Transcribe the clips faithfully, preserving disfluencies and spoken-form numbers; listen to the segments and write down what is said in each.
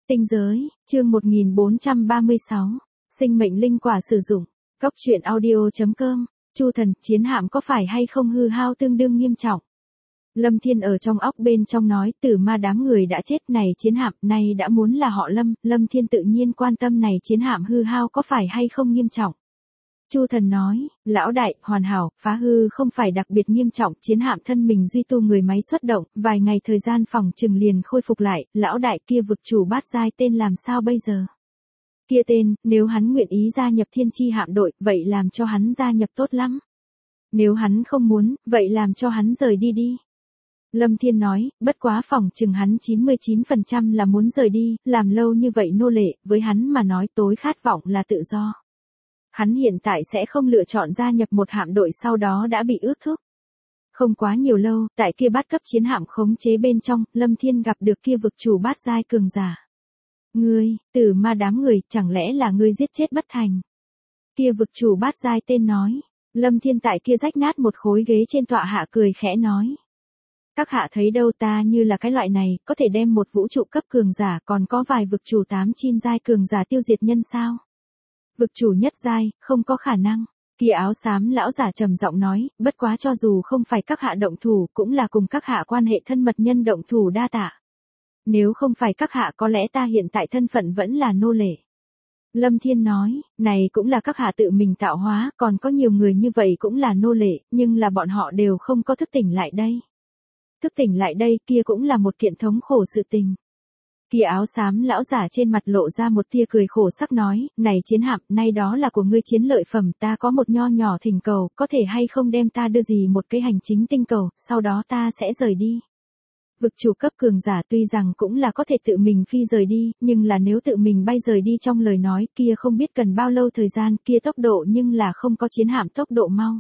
Tinh giới, chương một nghìn bốn trăm ba mươi sáu, sinh mệnh linh quả sử dụng, Cốc truyện audio.com, Chu thần, chiến hạm có phải hay không hư hao tương đương nghiêm trọng. Lâm Thiên ở trong óc bên trong nói, tử ma đám người đã chết này chiến hạm này đã muốn là họ Lâm, Lâm Thiên tự nhiên quan tâm này chiến hạm hư hao có phải hay không nghiêm trọng. Chu thần nói, lão đại, hoàn hảo, phá hư không phải đặc biệt nghiêm trọng, chiến hạm thân mình duy tu người máy xuất động, vài ngày thời gian phòng trừng liền khôi phục lại, lão đại kia vực chủ bát giai tên làm sao bây giờ? Kia tên, nếu hắn nguyện ý gia nhập thiên chi hạm đội, vậy làm cho hắn gia nhập tốt lắm. Nếu hắn không muốn, vậy làm cho hắn rời đi đi. Lâm Thiên nói, bất quá phòng trừng hắn chín mươi chín phần trăm là muốn rời đi, làm lâu như vậy nô lệ, với hắn mà nói tối khát vọng là tự do. Hắn hiện tại sẽ không lựa chọn gia nhập một hạm đội sau đó đã bị ước thúc. Không quá nhiều lâu, tại kia bát cấp chiến hạm khống chế bên trong, Lâm Thiên gặp được kia vực chủ bát giai cường giả. Ngươi, tử ma đám người, chẳng lẽ là ngươi giết chết bất thành? Kia vực chủ bát giai tên nói. Lâm Thiên tại kia rách nát một khối ghế trên tọa hạ cười khẽ nói. Các hạ thấy đâu ta như là cái loại này, có thể đem một vũ trụ cấp cường giả còn có vài vực chủ tám chin giai cường giả tiêu diệt nhân sao? Vực chủ nhất giai, không có khả năng. Kia áo xám lão giả trầm giọng nói, bất quá cho dù không phải các hạ động thủ, cũng là cùng các hạ quan hệ thân mật nhân động thủ đa tạ. Nếu không phải các hạ có lẽ ta hiện tại thân phận vẫn là nô lệ. Lâm Thiên nói, này cũng là các hạ tự mình tạo hóa, còn có nhiều người như vậy cũng là nô lệ, nhưng là bọn họ đều không có thức tỉnh lại đây. Thức tỉnh lại đây kia cũng là một kiện thống khổ sự tình. Kia áo xám lão giả trên mặt lộ ra một tia cười khổ sắc nói, này chiến hạm, nay đó là của ngươi chiến lợi phẩm, ta có một nho nhỏ thỉnh cầu, có thể hay không đem ta đưa gì một cái hành chính tinh cầu, sau đó ta sẽ rời đi. Vực chủ cấp cường giả tuy rằng cũng là có thể tự mình phi rời đi, nhưng là nếu tự mình bay rời đi trong lời nói kia không biết cần bao lâu thời gian, kia tốc độ nhưng là không có chiến hạm tốc độ mau.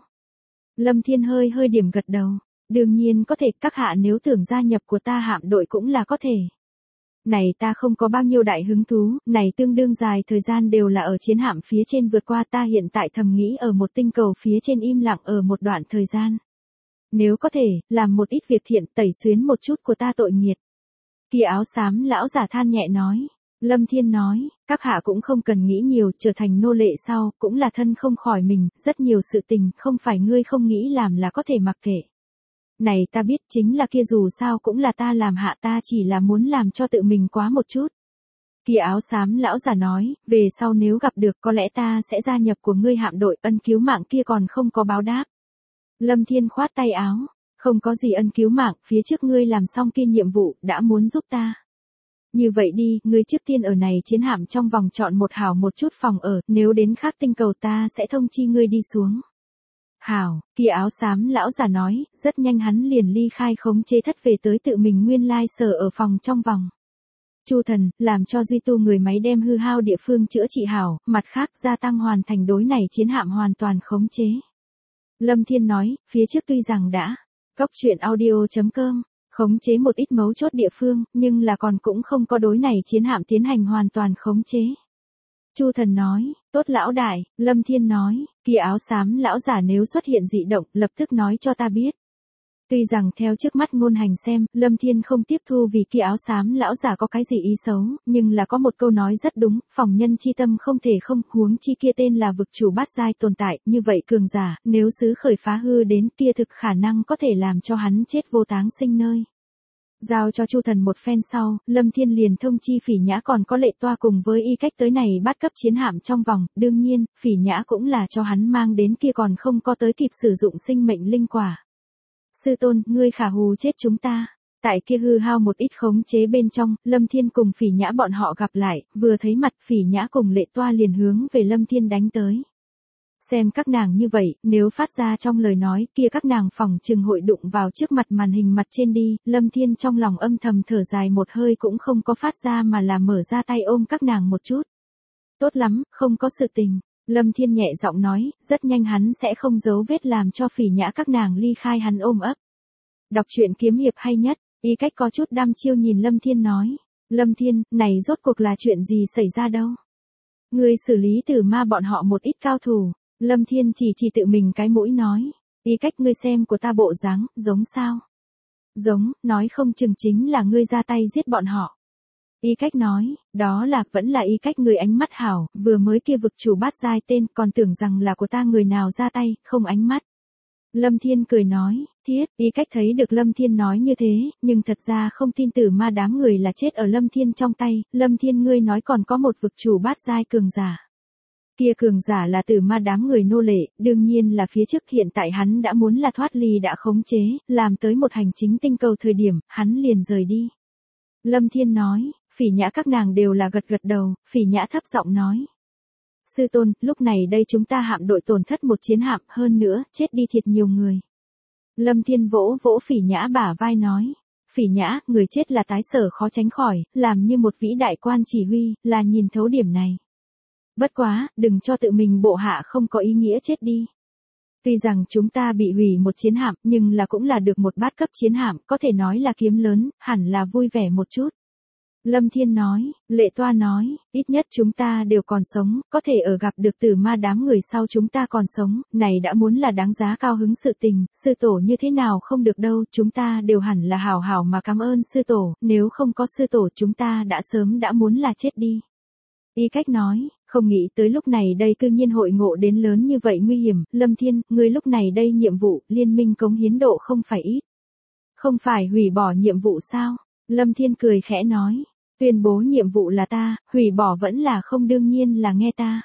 Lâm Thiên hơi hơi điểm gật đầu, đương nhiên có thể, các hạ nếu tưởng gia nhập của ta hạm đội cũng là có thể. Này ta không có bao nhiêu đại hứng thú, này tương đương dài thời gian đều là ở chiến hạm phía trên vượt qua, ta hiện tại thầm nghĩ ở một tinh cầu phía trên im lặng ở một đoạn thời gian. Nếu có thể, làm một ít việc thiện tẩy xuyến một chút của ta tội nghiệt. Kia áo xám lão giả than nhẹ nói. Lâm Thiên nói, các hạ cũng không cần nghĩ nhiều, trở thành nô lệ sau, cũng là thân không khỏi mình, rất nhiều sự tình, không phải ngươi không nghĩ làm là có thể mặc kệ. Này ta biết chính là kia dù sao cũng là ta làm hạ, ta chỉ là muốn làm cho tự mình quá một chút. Kia áo xám lão giả nói, về sau nếu gặp được có lẽ ta sẽ gia nhập của ngươi hạm đội, ân cứu mạng kia còn không có báo đáp. Lâm Thiên khoát tay áo, không có gì ân cứu mạng, phía trước ngươi làm xong kia nhiệm vụ, đã muốn giúp ta. Như vậy đi, ngươi trước tiên ở này chiến hạm trong vòng chọn một hảo một chút phòng ở, nếu đến khác tinh cầu ta sẽ thông chi ngươi đi xuống. Hảo, kia áo xám lão giả nói, rất nhanh hắn liền ly khai khống chế thất về tới tự mình nguyên lai sở ở phòng trong vòng. Chu thần, làm cho duy tu người máy đem hư hao địa phương chữa trị hảo, mặt khác gia tăng hoàn thành đối này chiến hạm hoàn toàn khống chế. Lâm Thiên nói, phía trước tuy rằng đã, Cốc truyện audio.com, khống chế một ít mấu chốt địa phương, nhưng là còn cũng không có đối này chiến hạm tiến hành hoàn toàn khống chế. Chu thần nói, tốt lão đại, Lâm Thiên nói, kia áo xám lão giả nếu xuất hiện dị động, lập tức nói cho ta biết. Tuy rằng theo trước mắt ngôn hành xem, Lâm Thiên không tiếp thu vì kia áo xám lão giả có cái gì ý xấu, nhưng là có một câu nói rất đúng, phòng nhân chi tâm không thể không, huống chi kia tên là vực chủ bát giai tồn tại, như vậy cường giả, nếu xứ khởi phá hư đến kia thực khả năng có thể làm cho hắn chết vô táng sinh nơi. Giao cho Chu thần một phen sau, Lâm Thiên liền thông chi Phỉ Nhã còn có Lệ Toa cùng với y cách tới này bắt cấp chiến hạm trong vòng, đương nhiên, Phỉ Nhã cũng là cho hắn mang đến kia còn không có tới kịp sử dụng sinh mệnh linh quả. Sư tôn, ngươi khả hù chết chúng ta. Tại kia hư hao một ít khống chế bên trong, Lâm Thiên cùng Phỉ Nhã bọn họ gặp lại, vừa thấy mặt Phỉ Nhã cùng Lệ Toa liền hướng về Lâm Thiên đánh tới. Xem các nàng như vậy, nếu phát ra trong lời nói kia các nàng phòng trừng hội đụng vào trước mặt màn hình mặt trên đi, Lâm Thiên trong lòng âm thầm thở dài một hơi cũng không có phát ra mà là mở ra tay ôm các nàng một chút. Tốt lắm, không có sự tình. Lâm Thiên nhẹ giọng nói, rất nhanh hắn sẽ không giấu vết làm cho Phỉ Nhã các nàng ly khai hắn ôm ấp. Đọc truyện kiếm hiệp hay nhất, y cách có chút đăm chiêu nhìn Lâm Thiên nói. Lâm Thiên, này rốt cuộc là chuyện gì xảy ra đâu? Ngươi xử lý tử ma bọn họ một ít cao thủ. Lâm Thiên chỉ chỉ tự mình cái mũi nói. Y cách ngươi xem của ta bộ dáng, giống sao? Giống, nói không chừng chính là ngươi ra tay giết bọn họ. Y cách nói, đó là, vẫn là Y cách người ánh mắt hảo, vừa mới kia vực chủ bát giai tên, còn tưởng rằng là của ta người nào ra tay, không ánh mắt. Lâm Thiên cười nói, thiết, Y cách thấy được Lâm Thiên nói như thế, nhưng thật ra không tin tử ma đám người là chết ở Lâm Thiên trong tay, Lâm Thiên ngươi nói còn có một vực chủ bát giai cường giả. Kia cường giả là tử ma đám người nô lệ, đương nhiên là phía trước hiện tại hắn đã muốn là thoát ly đã khống chế, làm tới một hành chính tinh cầu thời điểm, hắn liền rời đi. Lâm Thiên nói, Phỉ Nhã các nàng đều là gật gật đầu, Phỉ Nhã thấp giọng nói. Sư tôn, lúc này đây chúng ta hạm đội tổn thất một chiến hạm, hơn nữa, chết đi thiệt nhiều người. Lâm Thiên vỗ vỗ Phỉ Nhã bả vai nói. Phỉ Nhã, người chết là tái sở khó tránh khỏi, làm như một vĩ đại quan chỉ huy, là nhìn thấu điểm này. Bất quá, đừng cho tự mình bộ hạ không có ý nghĩa chết đi. Tuy rằng chúng ta bị hủy một chiến hạm, nhưng là cũng là được một bát cấp chiến hạm, có thể nói là kiếm lớn, hẳn là vui vẻ một chút. Lâm Thiên nói, Lệ Toa nói, ít nhất chúng ta đều còn sống, có thể ở gặp được tử ma đám người sau chúng ta còn sống, này đã muốn là đáng giá cao hứng sự tình, sư tổ như thế nào không được đâu, chúng ta đều hẳn là hảo hảo mà cảm ơn sư tổ, nếu không có sư tổ chúng ta đã sớm đã muốn là chết đi. Y cách nói, không nghĩ tới lúc này đây cư nhiên hội ngộ đến lớn như vậy nguy hiểm, Lâm Thiên, ngươi lúc này đây nhiệm vụ, liên minh cống hiến độ không phải ít. Không phải hủy bỏ nhiệm vụ sao? Lâm Thiên cười khẽ nói, tuyên bố nhiệm vụ là ta, hủy bỏ vẫn là không đương nhiên là nghe ta.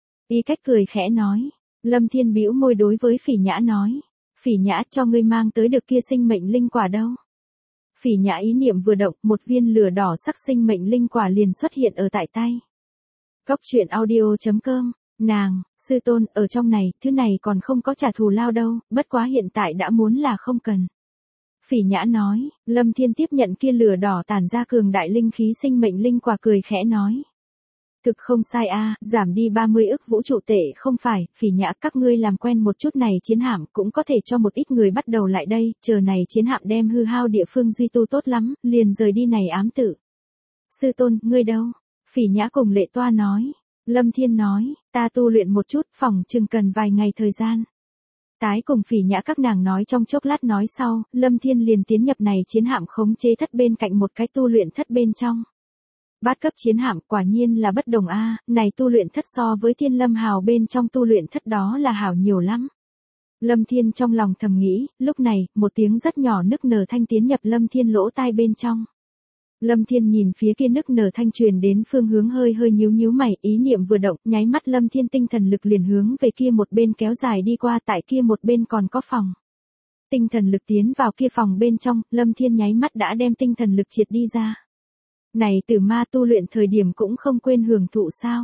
Y cách cười khẽ nói, Lâm Thiên bĩu môi đối với Phỉ Nhã nói, Phỉ Nhã cho ngươi mang tới được kia sinh mệnh linh quả đâu. Phỉ Nhã ý niệm vừa động, một viên lửa đỏ sắc sinh mệnh linh quả liền xuất hiện ở tại tay. Góc truyện audio chấm com, nàng, sư tôn, ở trong này, thứ này còn không có trả thù lao đâu, bất quá hiện tại đã muốn là không cần. Phỉ Nhã nói, Lâm Thiên tiếp nhận kia lửa đỏ tản ra cường đại linh khí sinh mệnh linh quả cười khẽ nói. Thực không sai a, giảm đi ba mươi ức vũ trụ tệ không phải, Phỉ Nhã các ngươi làm quen một chút này chiến hạm cũng có thể cho một ít người bắt đầu lại đây, chờ này chiến hạm đem hư hao địa phương duy tu tốt lắm, liền rời đi này ám tử. Sư tôn, ngươi đâu? Phỉ Nhã cùng Lệ Toa nói. Lâm Thiên nói, ta tu luyện một chút, phòng chừng cần vài ngày thời gian. Tái cùng Phỉ Nhã các nàng nói trong chốc lát nói sau, Lâm Thiên liền tiến nhập này chiến hạm khống chế thất bên cạnh một cái tu luyện thất bên trong. Bát cấp chiến hạm quả nhiên là bất đồng a, này tu luyện thất so với Thiên Lâm Hào bên trong tu luyện thất đó là hảo nhiều lắm. Lâm Thiên trong lòng thầm nghĩ, lúc này, một tiếng rất nhỏ nức nở thanh tiến nhập Lâm Thiên lỗ tai bên trong. Lâm Thiên nhìn phía kia nức nở thanh truyền đến phương hướng hơi hơi nhíu nhíu mày, ý niệm vừa động, nháy mắt Lâm Thiên tinh thần lực liền hướng về kia một bên kéo dài đi qua, tại kia một bên còn có phòng. Tinh thần lực tiến vào kia phòng bên trong, Lâm Thiên nháy mắt đã đem tinh thần lực triệt đi ra. Này tử ma tu luyện thời điểm cũng không quên hưởng thụ sao?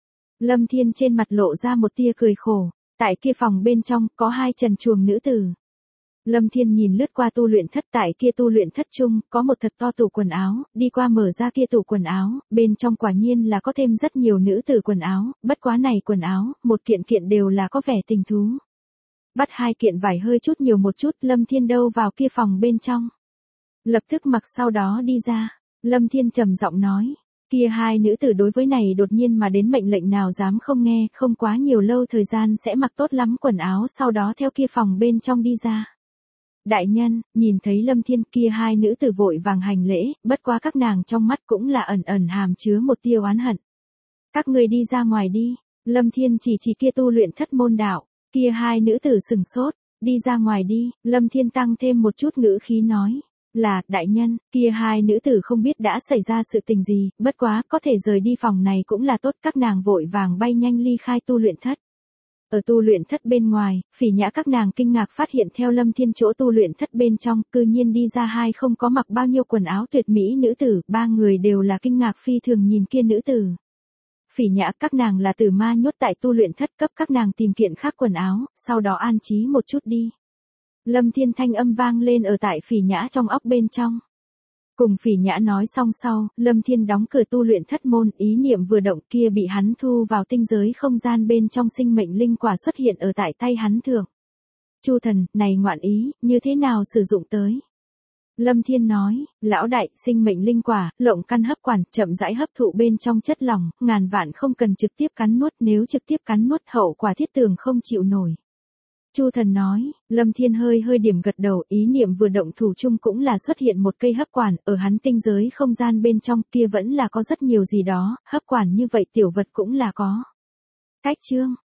Lâm Thiên trên mặt lộ ra một tia cười khổ, tại kia phòng bên trong có hai trần truồng nữ tử. Lâm Thiên nhìn lướt qua tu luyện thất, tại kia tu luyện thất chung, có một thật to tủ quần áo, đi qua mở ra kia tủ quần áo, bên trong quả nhiên là có thêm rất nhiều nữ tử quần áo, bất quá này quần áo, một kiện kiện đều là có vẻ tình thú. Bắt hai kiện vải hơi chút nhiều một chút, Lâm Thiên đâu vào kia phòng bên trong. Lập tức mặc sau đó đi ra, Lâm Thiên trầm giọng nói, kia hai nữ tử đối với này đột nhiên mà đến mệnh lệnh nào dám không nghe, không quá nhiều lâu thời gian sẽ mặc tốt lắm quần áo sau đó theo kia phòng bên trong đi ra. Đại nhân, nhìn thấy Lâm Thiên kia hai nữ tử vội vàng hành lễ, bất quá các nàng trong mắt cũng là ẩn ẩn hàm chứa một tia oán hận. Các người đi ra ngoài đi, Lâm Thiên chỉ chỉ kia tu luyện thất môn đạo, kia hai nữ tử sừng sốt, đi ra ngoài đi, Lâm Thiên tăng thêm một chút ngữ khí nói, là, đại nhân, kia hai nữ tử không biết đã xảy ra sự tình gì, bất quá, có thể rời đi phòng này cũng là tốt, các nàng vội vàng bay nhanh ly khai tu luyện thất. Ở tu luyện thất bên ngoài, Phỉ Nhã các nàng kinh ngạc phát hiện theo Lâm Thiên chỗ tu luyện thất bên trong, cư nhiên đi ra hai không có mặc bao nhiêu quần áo tuyệt mỹ nữ tử, ba người đều là kinh ngạc phi thường nhìn kia nữ tử. Phỉ Nhã các nàng là tử ma nhốt tại tu luyện thất, cấp các nàng tìm kiện khác quần áo, sau đó an trí một chút đi. Lâm Thiên thanh âm vang lên ở tại Phỉ Nhã trong óc bên trong. Cùng Phỉ Nhã nói xong sau, Lâm Thiên đóng cửa tu luyện thất môn, ý niệm vừa động kia bị hắn thu vào tinh giới không gian bên trong sinh mệnh linh quả xuất hiện ở tại tay hắn thượng. Chu thần, này ngoạn ý, như thế nào sử dụng tới? Lâm Thiên nói, lão đại, sinh mệnh linh quả, lộng căn hấp quản, chậm rãi hấp thụ bên trong chất lỏng, ngàn vạn không cần trực tiếp cắn nuốt, nếu trực tiếp cắn nuốt hậu quả thiết tường không chịu nổi. Chu Thần nói, Lâm Thiên hơi hơi điểm gật đầu, ý niệm vừa động thủ chung cũng là xuất hiện một cây hấp quản, ở hắn tinh giới không gian bên trong kia vẫn là có rất nhiều gì đó, hấp quản như vậy tiểu vật cũng là có. Cách chương.